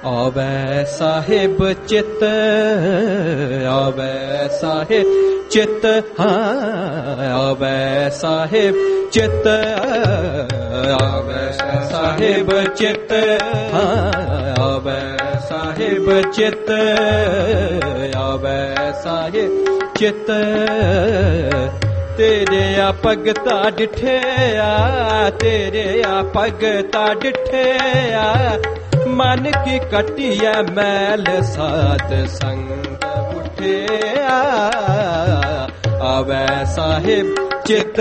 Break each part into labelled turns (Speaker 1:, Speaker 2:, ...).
Speaker 1: ਆਵੈ ਸਾਹਿਬ ਚਿਤ, ਆਵੈ ਸਾਹਿਬ ਚਿਤ, ਆਵੈ ਸਾਹਿਬ ਚਿਤ, ਆਵੈ ਸਾਹਿਬ ਚਿਤ, ਆਵੈ ਸਾਹਿਬ ਚਿਤ, ਆਵੈ ਸਾਹਿਬ ਚਿਤ। ਤੇਰੇ ਆ ਭਗਤਾ ਡਿਠਿਆ, ਤੇਰੇ ਆ ਭਗਤਾ ਡਿਠਿਆ, ਮਨ ਕੀ ਕਟਿਆ ਮੈਲ ਸਾਧ ਸੰਗ ਉਠਿਆ। ਆਵੈ ਸਾਹਿਬ ਚਿਤ,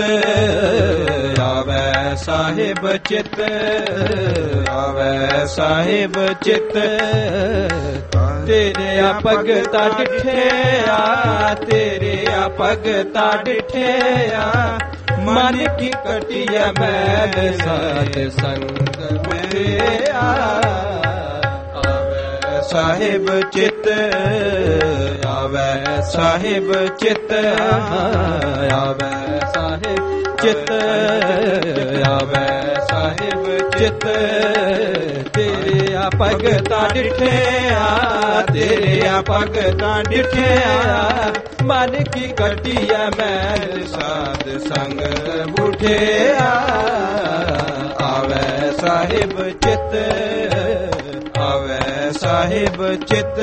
Speaker 1: ਆਵੈ ਸਾਹਿਬ ਚਿਤ, ਆਵੈ ਸਾਹਿਬ ਚਿਤ। ਤੇਰੇ ਆ ਭਗਤਾ ਡਿਠਿਆ, ਤੇਰੇ ਆ ਭਗਤਾ ਡਿਠਿਆ, ਮਨ ਕੀ ਕਟਿਆ ਮੈਲ ਸਾਧ ਸੰਗ ਉਠਿਆ। ਸਾਹਿਬ ਚਿਤ, ਆਵੈ ਸਾਹਿਬ ਚਿਤ, ਆਵੈ ਸਾਹਿਬ ਚਿਤ, ਆਵੈ ਸਾਹਿਬ ਚਿਤ। ਤੇਰੇ ਆ ਭਗਤਾ ਡਿਠਿਆ, ਤੇਰੇ ਆ ਭਗਤਾ ਡਿਠਿਆ, ਮਨ ਕੀ ਕਟਿਆ ਮੈਲ ਸਾਧ ਸੰਗ ਉਠਿਆ। ਆਵੈ ਸਾਹਿਬ ਚਿਤ, ਆਵੈ ਸਾਹਿਬ ਚਿਤ,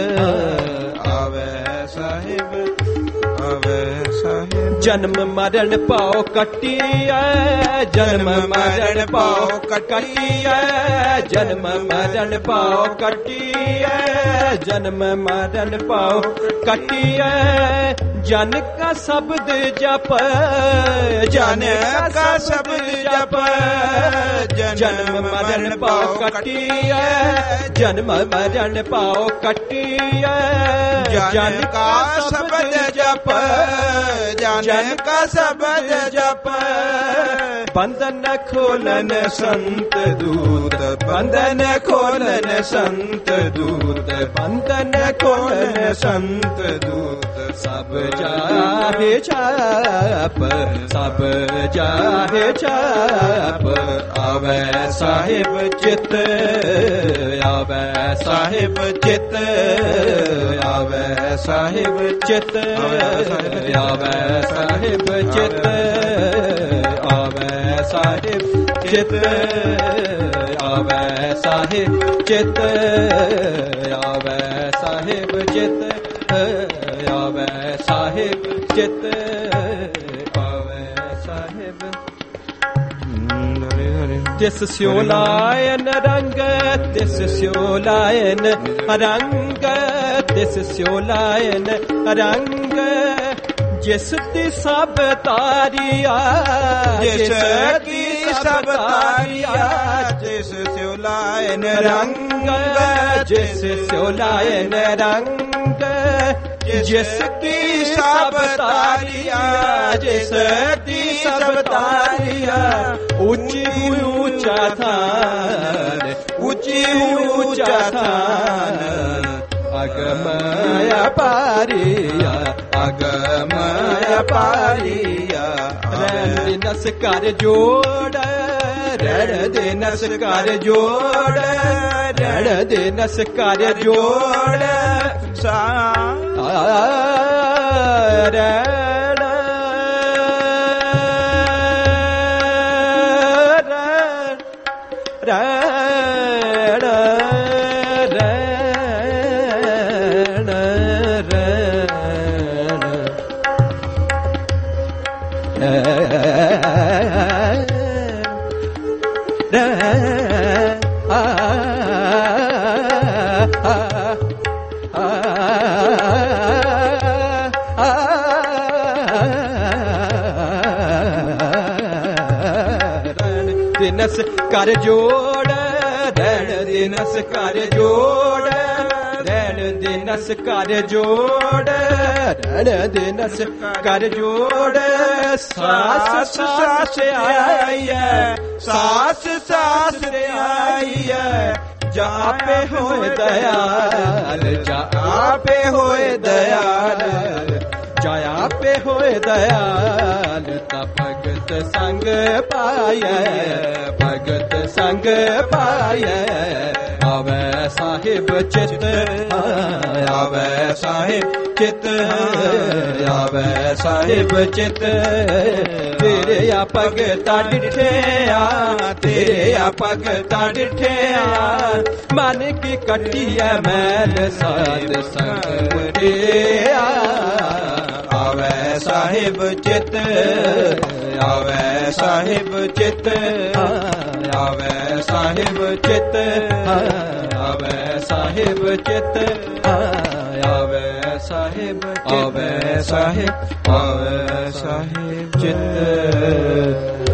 Speaker 1: ਆਵੈ ਸਾਹਿਬ, ਆਵੈ ਸਾਹਿਬ। ਜਨਮ ਮਰਨ ਪਾਉ ਕਟਿਐ, ਜਨਮ ਮਰਨ ਪਾਉ ਕਟਿਐ, ਜਨਮ ਮਰਨ ਪਾਉ ਕਟਿਐ, ਜਨਮ ਮਰਨ ਪਾਉ ਕਟਿਐ। ਜਨ ਕਾ ਸ਼ਬਦ ਜਪ, ਜਨ ਕਾ ਸ਼ਬਦ ਜਪ, ਜਨਮ ਮਰਨ ਪਾਉ ਕਟਿਐ, ਜਨਮ ਮਰਨ ਪਾਉ ਕਟਿਐ। ਜਨ ਕਾ ਸ਼ਬਦ ਜਪ, ਜਨ ਕਾ ਸ਼ਬਦ ਜਪ। ਬੰਧਨ ਖੋਲਨ ਸੰਤ ਦੂਤ, ਬੰਧਨ ਖੋਲਨ ਸੰਤ ਦੂਤ, ਬੰਧਨ ਖੋਲਨ ਸੰਤ ਦੂਤ। ਸਭ ਜਾਹੇ ਛਾਪ, ਸਭ ਜਾਹੇ ਛਾਪ। ਆਵੈ ਸਾਹਿਬ ਚਿਤ, ਆਵੈ ਸਾਹਿਬ ਚਿਤ, ਆਵੈ ਸਾਹਿਬ ਚਿਤ, ਆਵੈ ਸਾਹਿਬ ਚਿਤ, ਆਵੈ ਸਾਹਿਬ ਚਿਤ, ਆਵੈ ਸਾਹਿਬ ਚਿਤ, ਆਵੈ ਸਾਹਿਬ ਚਿਤ, ਆਵੈ ਸਾਹਿਬ ਚਿਤ, ਆਵੈ ਸਾਹਿਬ। ਤਿਸ ਸਿਉ ਲਾਇਨ ਰੰਗ, ਤਿਸ ਸਿਉ ਲਾਇਨ ਰੰਗ, ਤਿਸ ਸਿਉ ਲਾਇਨ ਰੰਗ। ਜਿਸ ਦੀ ਸਭ ਤਾਰੀਆ, ਜਿਸ ਦੀ ਸਭ ਤਾਰੀਆ। ਜਿਸ ਸਿਉ ਲਾਇਨ ਰੰਗ, ਜਿਸ ਸਿਉ ਲਾਇਨ ਰੰਗ। ਜਿਸ ਕੀ ਸਭ ਤਾਰੀਆ, ਜਿਸ ਦੀ ਸਭ ਤਾਰੀਆ। ਉੱਚੀ ਉੱਚਾ ਥਾਨ, ਉੱਚੀ ਉੱਚਾ ਥਾਨ। ਅਗਮ ਅਪਾਰੀਆ, ਅਗਮ ਅਪਾਰੀਆ। ਰਹਿਣ ਦੇ ਨਸ ਕਰ ਜੋੜ, ਰਹਿਣ ਦੇ ਨਸ ਕਰ ਜੋੜ, ਰਹਿਣ ਦੇ ਨਸ ਕਰ ਜੋੜ। ਨਸ ਕਰ ਜੋੜ, ਰਹਿਣ ਦੇ ਨਸ ਕਰ ਜੋੜ, ਰਹਿਣ ਦੇ ਨਸ ਕਰ ਜੋੜ, ਰਹਿਣ ਦੇ ਨਸ ਕਰ ਜੋੜ। ਸਾਸ ਸਾਸ ਆਈ ਹੈ, ਸਾਸ ਸਾਸ ਆਈ ਹੈ। ਜਾਪੇ ਹੋਏ ਦਇਆਲ, ਜਾਪੇ ਹੋਏ ਦਇਆਲ, ਜਾਪੇ ਹੋਏ ਦਇਆਲ। ਤਾ ਭਗਤ ਸੰਗ ਪਾਇਐ, ਭਗਤ ਸੰਗ ਪਾਇਐ। ਆਵੈ ਸਾਹਿਬ ਚਿਤ ਆਵੈ ਸਾਹਿਬ ਚਿਤ ਆਵੈ ਸਾਹਿਬ ਚਿਤ ਤੇਰੇ ਆ ਭਗਤਾ ਡਿਠਿਆ ਤੇਰੇ ਆ ਭਗਤਾ ਡਿਠਿਆ ਮਨ ਕੀ ਕੱਟੀਐ ਮੈਲ ਸਾਧ ਸੰਗ ਵਡਿਆ ਆਵੈ ਸਾਹਿਬ ਚਿਤ ਆਵੈ ਸਾਹਿਬ ਚਿਤ ਆਵੈ ਸਾਹਿਬ ਚਿਤ ਆਵੈ ਸਾਹਿਬ ਚਿਤ ਆਵੈ ਸਾਹਿਬ ਆਵੈ ਸਾਹਿਬ ਆਵੈ ਸਾਹਿਬ ਚਿਤ